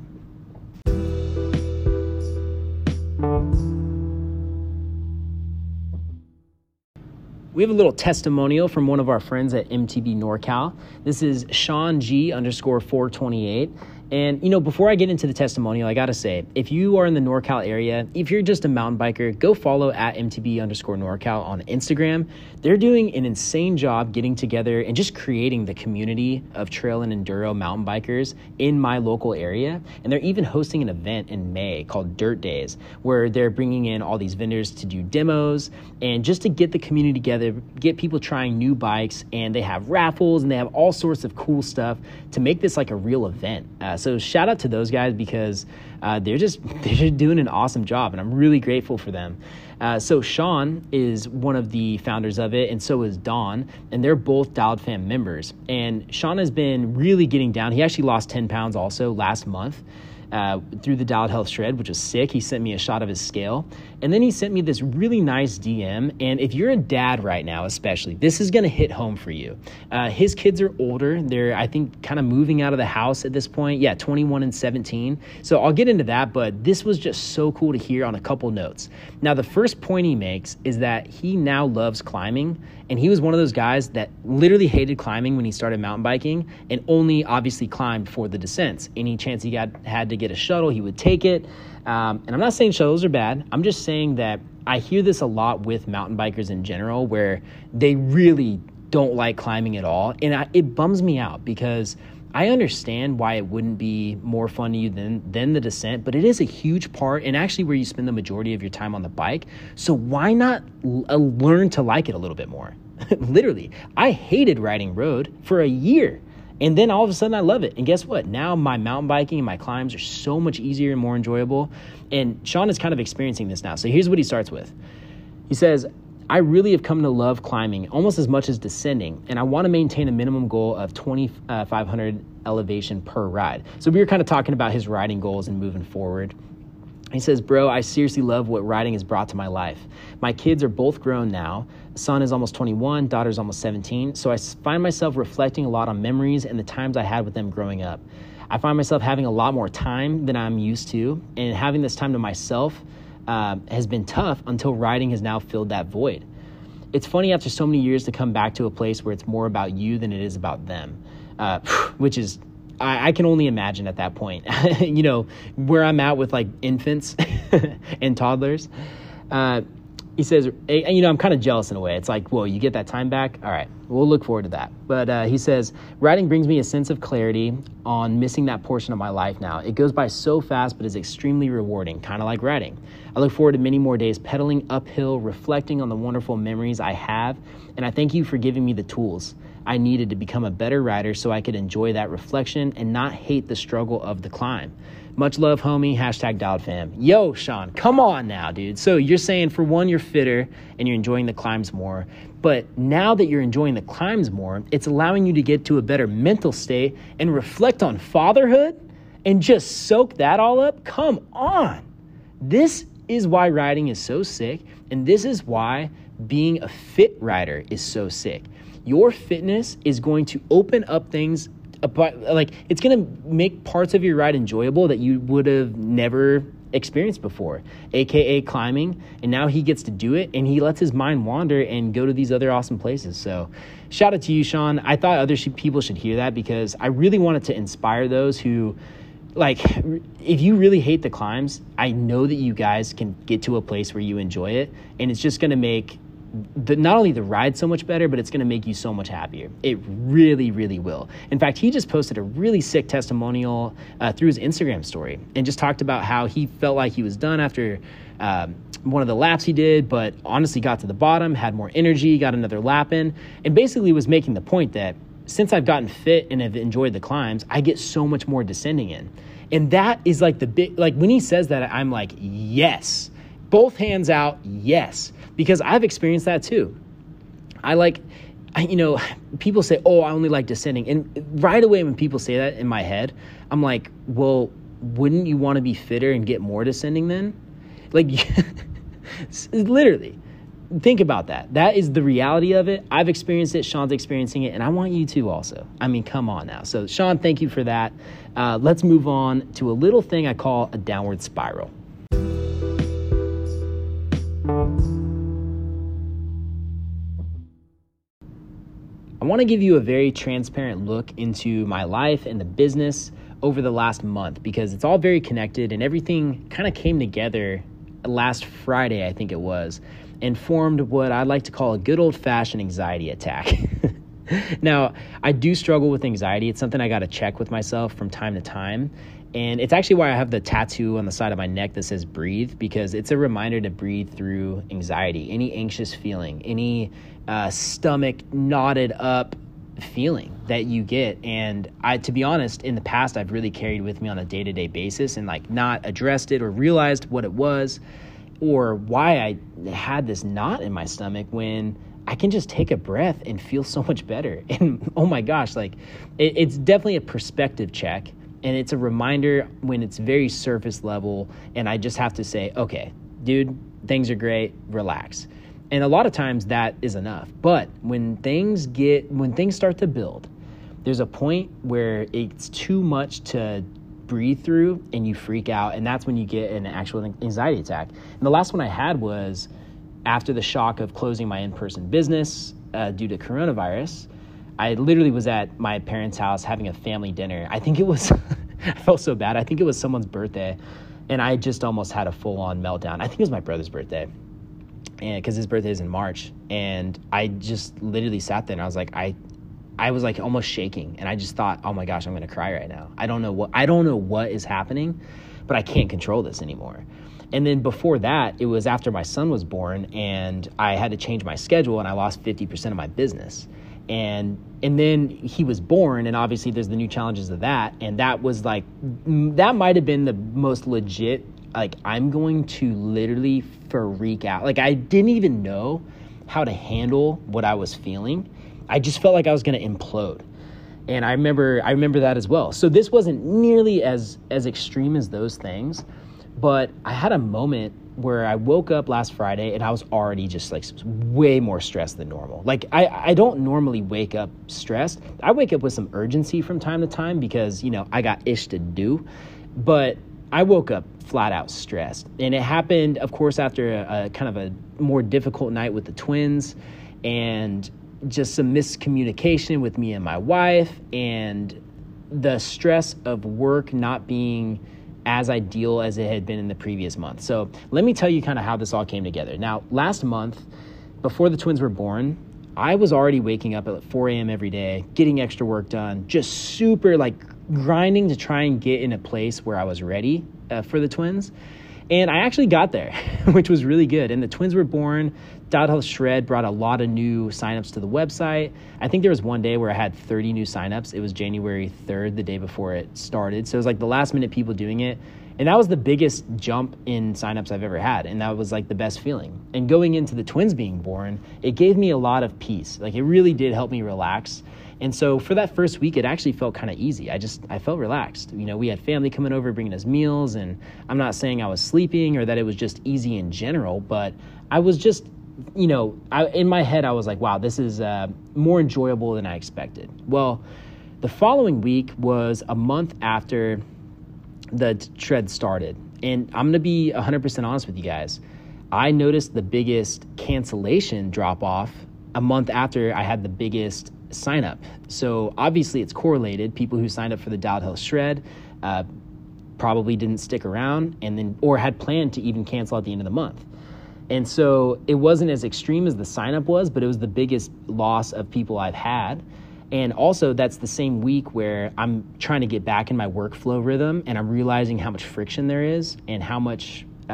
We have a little testimonial from one of our friends at M T B NorCal. This is Sean G underscore four twenty-eight. And, you know, before I get into the testimonial, I got to say, if you are in the NorCal area, if you're just a mountain biker, go follow at M T B underscore NorCal on Instagram. They're doing an insane job getting together and just creating the community of trail and enduro mountain bikers in my local area. And they're even hosting an event in May called Dirt Days, where they're bringing in all these vendors to do demos and just to get the community together, get people trying new bikes. And they have raffles and they have all sorts of cool stuff to make this like a real event. Uh, so shout out to those guys because uh, they're just they're just doing an awesome job, and I'm really grateful for them. Uh, so Sean is one of the founders of it, and so is Don, and they're both Dialed Fam members. And Sean has been really getting down. He actually lost ten pounds also last month uh, through the Dialed Health Shred, which was sick. He sent me a shot of his scale. And then he sent me this really nice D M. And if you're a dad right now, especially, this is going to hit home for you. Uh, his kids are older. They're, I think, kind of moving out of the house at this point. Yeah, twenty-one and seventeen. So I'll get into that, but this was just so cool to hear on a couple notes. Now, the first point he makes is that he now loves climbing. And he was one of those guys that literally hated climbing when he started mountain biking and only obviously climbed for the descents. Any chance he got had to get a shuttle, he would take it. Um, and I'm not saying shuttles are bad. I'm just saying that I hear this a lot with mountain bikers in general, where they really don't like climbing at all. And I, it bums me out because I understand why it wouldn't be more fun to you than, than the descent, but it is a huge part and actually where you spend the majority of your time on the bike. So why not l- uh, learn to like it a little bit more? Literally, I hated riding road for a year. And then all of a sudden I love it. And guess what? Now my mountain biking and my climbs are so much easier and more enjoyable. And Sean is kind of experiencing this now. So here's what he starts with. He says, I really have come to love climbing almost as much as descending, and I want to maintain a minimum goal of twenty-five hundred elevation per ride. So we were kind of talking about his riding goals and moving forward. He says, bro, I seriously love what riding has brought to my life. My kids are both grown now. Son is almost twenty-one, daughter's almost seventeen. So I find myself reflecting a lot on memories and the times I had with them growing up. I find myself having a lot more time than I'm used to, and having this time to myself uh, has been tough until riding has now filled that void. It's funny after so many years to come back to a place where it's more about you than it is about them, uh, which is, I, I can only imagine at that point, you know, where I'm at with like infants and toddlers. Uh, he says, you know, I'm kind of jealous in a way. It's like, well, you get that time back. All right, we'll look forward to that. But uh, he says, riding brings me a sense of clarity on missing that portion of my life now. It goes by so fast, but is extremely rewarding, kind of like riding. I look forward to many more days pedaling uphill, reflecting on the wonderful memories I have. And I thank you for giving me the tools I needed to become a better rider so I could enjoy that reflection and not hate the struggle of the climb. Much love, homie. Hashtag Dialed Fam. Yo, Sean, come on now, dude. So you're saying, for one, you're fitter and you're enjoying the climbs more. But now that you're enjoying the climbs more, it's allowing you to get to a better mental state and reflect on fatherhood and just soak that all up. Come on. This is why riding is so sick. And this is why being a fit rider is so sick. Your fitness is going to open up things. Like, it's going to make parts of your ride enjoyable that you would have never experienced before, A K A climbing. And now he gets to do it, and he lets his mind wander and go to these other awesome places. So shout out to you, Sean. I thought other sh- people should hear that, because I really wanted to inspire those who, like, if you really hate the climbs, I know that you guys can get to a place where you enjoy it, and it's just going to make the, not only the ride so much better, but it's going to make you so much happier. It really, really will. In fact, he just posted a really sick testimonial uh, through his Instagram story, and just talked about how he felt like he was done after um, one of the laps he did, but honestly got to the bottom, had more energy, got another lap in, and basically was making the point that since I've gotten fit and have enjoyed the climbs, I get so much more descending in. And that is like the big, like when he says that, I'm like, yes, both hands out, yes. Because I've experienced that too. I like, I, you know, people say, oh, I only like descending. And right away when people say that in my head, I'm like, well, wouldn't you want to be fitter and get more descending then? Like, literally, think about that. That is the reality of it. I've experienced it. Sean's experiencing it. And I want you to also. I mean, come on now. So, Sean, thank you for that. Uh, let's move on to a little thing I call a downward spiral. I want to give you a very transparent look into my life and the business over the last month, because it's all very connected, and everything kind of came together last Friday, I think it was, and formed what I'd like to call a good old-fashioned anxiety attack. Now, I do struggle with anxiety. It's something I got to check with myself from time to time. And it's actually why I have the tattoo on the side of my neck that says breathe, because it's a reminder to breathe through anxiety, any anxious feeling, any uh, stomach knotted up feeling that you get. And I, to be honest, in the past, I've really carried with me on a day-to-day basis and like not addressed it or realized what it was or why I had this knot in my stomach, when I can just take a breath and feel so much better. And oh my gosh, like it, it's definitely a perspective check. And it's a reminder when it's very surface level, and I just have to say, okay, dude, things are great, relax. And a lot of times that is enough. But when things get, when things start to build, there's a point where it's too much to breathe through and you freak out. And that's when you get an actual anxiety attack. And the last one I had was after the shock of closing my in-person business uh, due to coronavirus. I literally was at my parents' house having a family dinner. I think it was, I felt so bad. I think it was someone's birthday, and I just almost had a full-on meltdown. I think it was my brother's birthday, and because his birthday is in March, and I just literally sat there and I was like, I, I was like almost shaking, and I just thought, oh my gosh, I'm gonna cry right now. I don't know what, I don't know what is happening, but I can't control this anymore. And then before that, it was after my son was born, and I had to change my schedule, and I lost fifty percent of my business. And and then he was born, and obviously there's the new challenges of that. And that was like, that might have been the most legit, like I'm going to literally freak out. Like I didn't even know how to handle what I was feeling, I just felt like I was going to implode. And I remember, I remember that as well. So this wasn't nearly as, as extreme as those things, but I had a moment where I woke up last Friday and I was already just like way more stressed than normal. Like I, I don't normally wake up stressed. I wake up with some urgency from time to time because, you know, I got ish to do, but I woke up flat out stressed. And it happened, of course, after a, a kind of a more difficult night with the twins and just some miscommunication with me and my wife and the stress of work not being as ideal as it had been in the previous month. So let me tell you kind of how this all came together. Now, last month, before the twins were born, I was already waking up at four a.m. every day, getting extra work done, just super like grinding to try and get in a place where I was ready uh, for the twins. And I actually got there, which was really good. And the twins were born. Dialed Health Shred brought a lot of new signups to the website. I think there was one day where I had thirty new signups. It was January third, the day before it started. So it was like the last minute people doing it. And that was the biggest jump in signups I've ever had. And that was like the best feeling. And going into the twins being born, it gave me a lot of peace. Like it really did help me relax. And so for that first week, it actually felt kind of easy. I just, I felt relaxed. You know, we had family coming over, bringing us meals. And I'm not saying I was sleeping or that it was just easy in general, but I was just, you know, I, in my head, I was like, wow, this is uh, more enjoyable than I expected. Well, the following week was a month after the shred started. And I'm going to be one hundred percent honest with you guys. I noticed the biggest cancellation drop off a month after I had the biggest sign up. So obviously it's correlated. People who signed up for the Dialed Health Shred uh, probably didn't stick around and then, or had planned to even cancel at the end of the month. And so it wasn't as extreme as the sign up was, but it was the biggest loss of people I've had. And also that's the same week where I'm trying to get back in my workflow rhythm and I'm realizing how much friction there is and how much uh,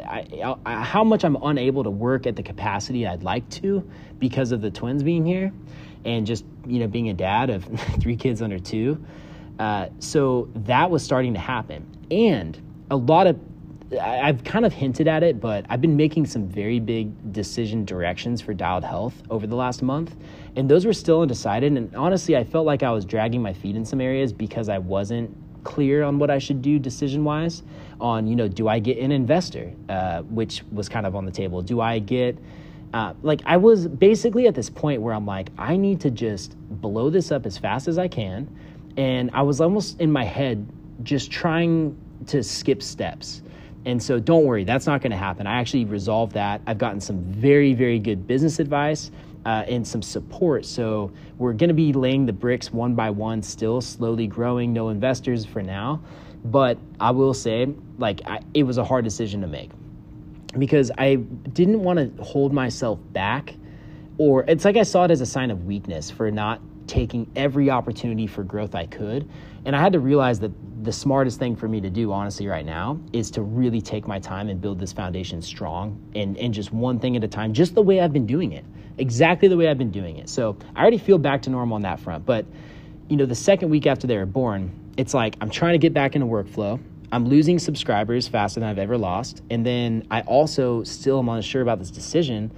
I, I, how much I'm unable to work at the capacity I'd like to because of the twins being here and just, you know, being a dad of three kids under two. Uh, so that was starting to happen. And a lot of, I've kind of hinted at it, but I've been making some very big decision directions for Dialed Health over the last month. And those were still undecided. And honestly, I felt like I was dragging my feet in some areas because I wasn't clear on what I should do decision-wise on, you know, do I get an investor, uh, which was kind of on the table. Do I get, uh, like I was basically at this point where I'm like, I need to just blow this up as fast as I can. And I was almost in my head just trying to skip steps. And so don't worry, that's not going to happen. I actually resolved that. I've gotten some very, very good business advice uh, and some support. So we're going to be laying the bricks one by one, still slowly growing, no investors for now. But I will say, like, I, it was a hard decision to make because I didn't want to hold myself back, or it's like I saw it as a sign of weakness for not taking every opportunity for growth I could. And I had to realize that the smartest thing for me to do, honestly, right now is to really take my time and build this foundation strong and, and just one thing at a time, just the way I've been doing it, exactly the way I've been doing it. So I already feel back to normal on that front. But, you know, the second week after they were born, it's like I'm trying to get back into workflow. I'm losing subscribers faster than I've ever lost. And then I also still am unsure about this decision.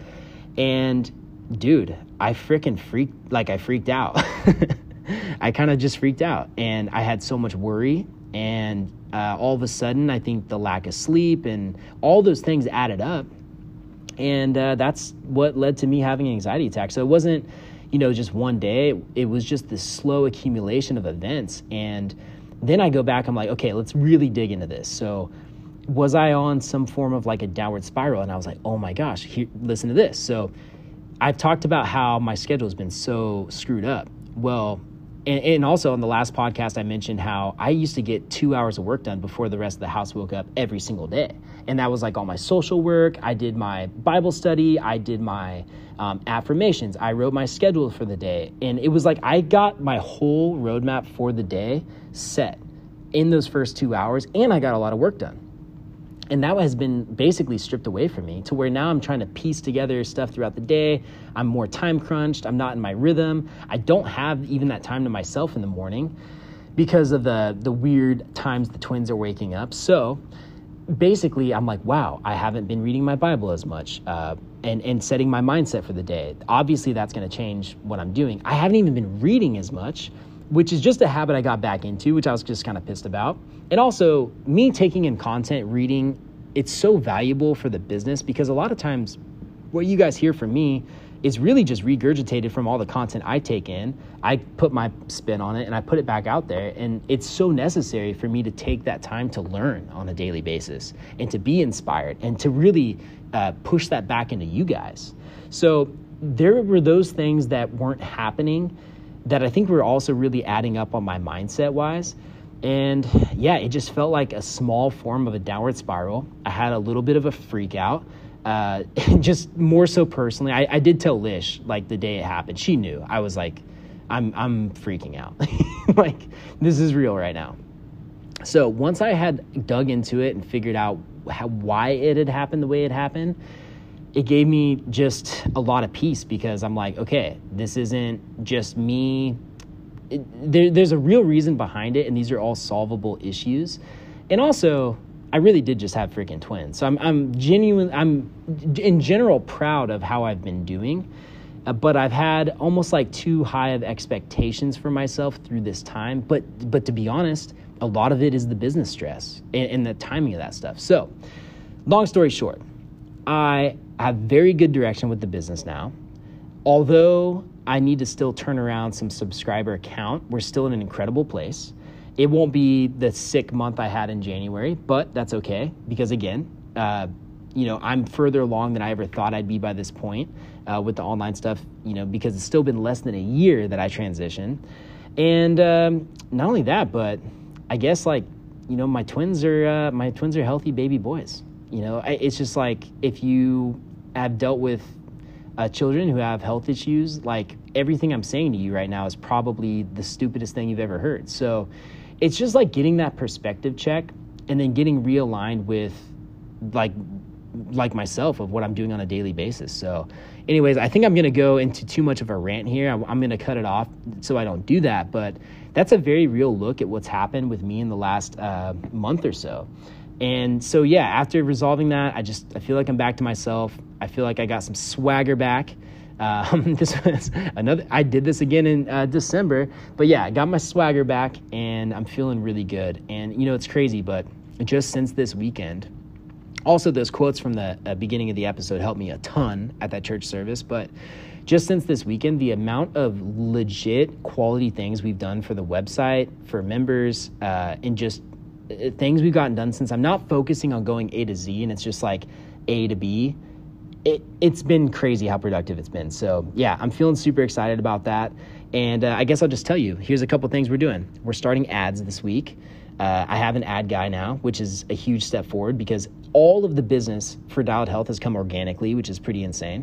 And dude, I freaking freaked, like I freaked out. I kind of just freaked out and I had so much worry. And uh, all of a sudden, I think the lack of sleep and all those things added up. And uh, that's what led to me having an anxiety attack. So it wasn't, you know, just one day. It was just this slow accumulation of events. And then I go back, I'm like, okay, let's really dig into this. So was I on some form of like a downward spiral? And I was like, oh my gosh, here, listen to this. So I've talked about how my schedule has been so screwed up. Well, and, and also on the last podcast, I mentioned how I used to get two hours of work done before the rest of the house woke up every single day. And that was like all my social work. I did my Bible study. I did my um, affirmations. I wrote my schedule for the day. And it was like I got my whole roadmap for the day set in those first two hours. And I got a lot of work done. And that has been basically stripped away from me to where now I'm trying to piece together stuff throughout the day. I'm more time crunched. I'm not in my rhythm. I don't have even that time to myself in the morning because of the, the weird times the twins are waking up. So basically, I'm like, wow, I haven't been reading my Bible as much uh, and, and setting my mindset for the day. Obviously, that's going to change what I'm doing. I haven't even been reading as much, which is just a habit I got back into, which I was just kind of pissed about. And also, me taking in content, reading, it's so valuable for the business because a lot of times what you guys hear from me is really just regurgitated from all the content I take in. I put my spin on it and I put it back out there. And it's so necessary for me to take that time to learn on a daily basis and to be inspired and to really uh, push that back into you guys. So there were those things that weren't happening that I think were also really adding up on my mindset wise. And yeah, it just felt like a small form of a downward spiral. I had a little bit of a freak out. Uh, just more so personally, I, I did tell Lish like the day it happened. She knew. I was like, I'm I'm freaking out. Like, this is real right now. So once I had dug into it and figured out how, why it had happened the way it happened, it gave me just a lot of peace because I'm like, okay, this isn't just me. It, there, there's a real reason behind it, and these are all solvable issues. And also, I really did just have freaking twins. So I'm I'm genuine, I'm in general proud of how I've been doing, uh, but I've had almost like too high of expectations for myself through this time. But but to be honest, a lot of it is the business stress and, and the timing of that stuff. So long story short, I have very good direction with the business now. Although I need to still turn around some subscriber count, we're still in an incredible place. It won't be the sick month I had in January, but that's okay because, again, uh, you know, I'm further along than I ever thought I'd be by this point uh, with the online stuff, you know, because it's still been less than a year that I transitioned. And um, not only that, but I guess, like, you know, my twins are uh, my twins are healthy baby boys. You know, I, it's just like if you have dealt with uh, children who have health issues, like everything I'm saying to you right now is probably the stupidest thing you've ever heard. So it's just like getting that perspective check and then getting realigned with like like myself of what I'm doing on a daily basis. So anyways, I think I'm going to go into too much of a rant here. I'm, I'm going to cut it off so I don't do that. But that's a very real look at what's happened with me in the last uh, month or so. And so, yeah, after resolving that, I just I feel like I'm back to myself. I feel like I got some swagger back. Um, this was another, I did this again in uh, December, but yeah, I got my swagger back and I'm feeling really good. And you know, it's crazy, but just since this weekend, also those quotes from the uh, beginning of the episode helped me a ton at that church service, but just since this weekend, the amount of legit quality things we've done for the website, for members, uh, and just uh, things we've gotten done since I'm not focusing on going A to Z and it's just like A to B. It, it's been crazy how productive it's been. So yeah, I'm feeling super excited about that. And uh, I guess I'll just tell you, here's a couple things we're doing. We're starting ads this week. Uh, I have an ad guy now, which is a huge step forward because all of the business for Dialed Health has come organically, which is pretty insane.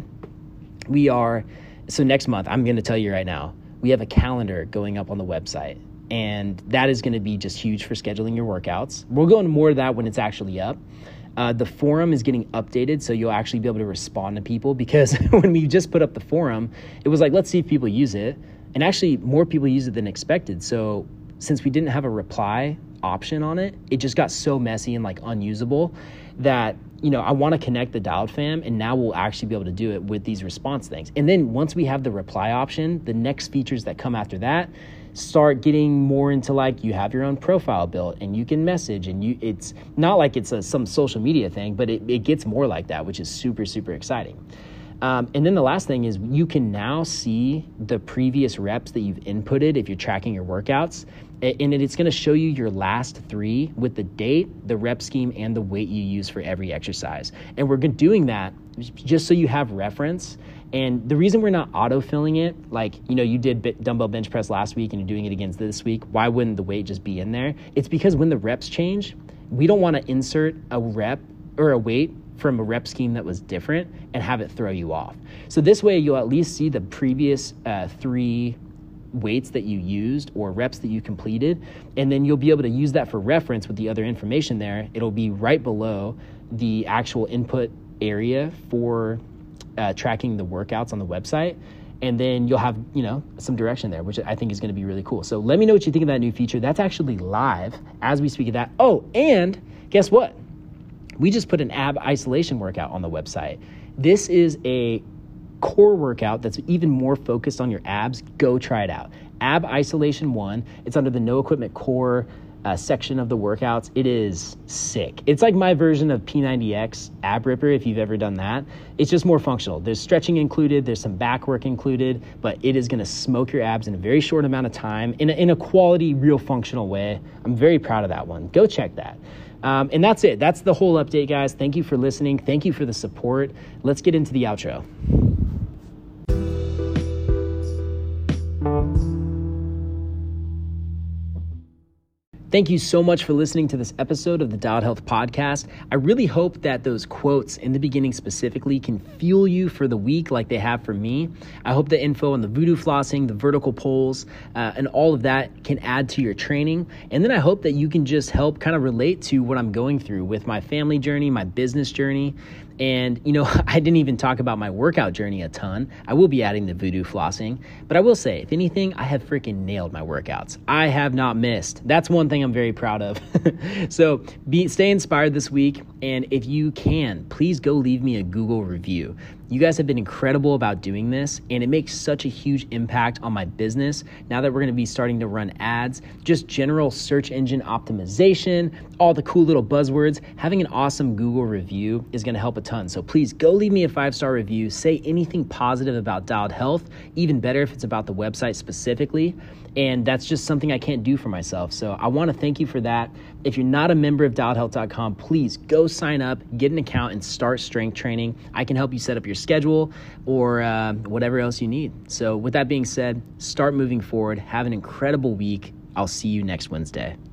We are, so next month, I'm going to tell you right now, we have a calendar going up on the website. And that is going to be just huge for scheduling your workouts. We'll go into more of that when it's actually up. Uh, the forum is getting updated, so you'll actually be able to respond to people because when we just put up the forum, it was like, let's see if people use it. And actually, more people use it than expected. So since we didn't have a reply option on it, it just got so messy and like unusable that, you know, I want to connect the Dialed fam, and now we'll actually be able to do it with these response things. And then once we have the reply option, the next features that come after that start getting more into like you have your own profile built and you can message and you it's not like it's a, some social media thing, but it, it gets more like that, which is super, super exciting. Um, and then the last thing is you can now see the previous reps that you've inputted if you're tracking your workouts. And it's going to show you your last three with the date, the rep scheme, and the weight you use for every exercise. And we're doing that just so you have reference. And the reason we're not auto-filling it, like, you know, you did dumbbell bench press last week and you're doing it again this week, why wouldn't the weight just be in there? It's because when the reps change, we don't want to insert a rep or a weight from a rep scheme that was different and have it throw you off. So this way you'll at least see the previous uh, three weights that you used or reps that you completed, and then you'll be able to use that for reference with the other information there. It'll be right below the actual input area for uh, tracking the workouts on the website, and then you'll have, you know, some direction there, which I think is going to be really cool. So let me know what you think of that new feature. That's actually live as we speak of that. Oh, and guess what? we just put an ab isolation workout on the website. This is a core workout that's even more focused on your abs. Go try it out. Ab Isolation one. It's under the No Equipment Core uh, section of the workouts. It is sick. It's like my version of P ninety X ab ripper, if you've ever done that. It's just more functional. There's stretching included, there's some back work included, but it is gonna smoke your abs in a very short amount of time in a, in a quality, real functional way. I'm very proud of that one. Go check that. Um, and that's it. That's the whole update, guys. Thank you for listening. Thank you for the support. Let's get into the outro. Thank you so much for listening to this episode of the Dialed Health Podcast. I really hope that those quotes in the beginning specifically can fuel you for the week like they have for me. I hope the info on the voodoo flossing, the vertical pulls, uh, and all of that can add to your training. And then I hope that you can just help kind of relate to what I'm going through with my family journey, my business journey. And, you know, I didn't even talk about my workout journey a ton. I will be adding the voodoo flossing, but I will say, if anything, I have freaking nailed my workouts. I have not missed. That's one thing I'm very proud of. So be, stay inspired this week. And if you can, please go leave me a Google review. You guys have been incredible about doing this, and it makes such a huge impact on my business. Now that we're going to be starting to run ads, just general search engine optimization, all the cool little buzzwords, having an awesome Google review is going to help a ton. So please go leave me a five-star review. Say anything positive about Dialed Health, even better if it's about the website specifically. And that's just something I can't do for myself. So I want to thank you for that. If you're not a member of dialed health dot com, please go sign up, get an account, and start strength training. I can help you set up your schedule or uh, whatever else you need. So with that being said, start moving forward. Have an incredible week. I'll see you next Wednesday.